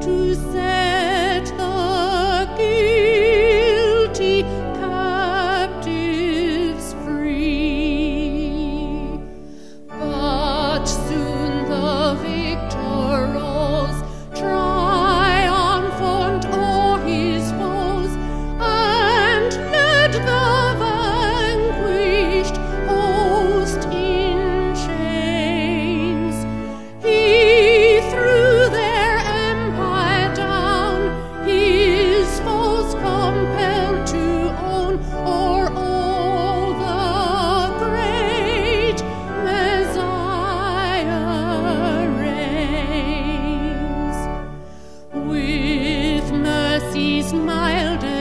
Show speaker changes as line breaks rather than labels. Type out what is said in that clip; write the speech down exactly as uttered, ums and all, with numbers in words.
to set the guilty captives free. But soon the victor rose, triumphant o'er his foes, and led the vanquished host in chains. He threw their empire down, his foes compelled to own, o'er all the great Messiah reigns. With mercy's mild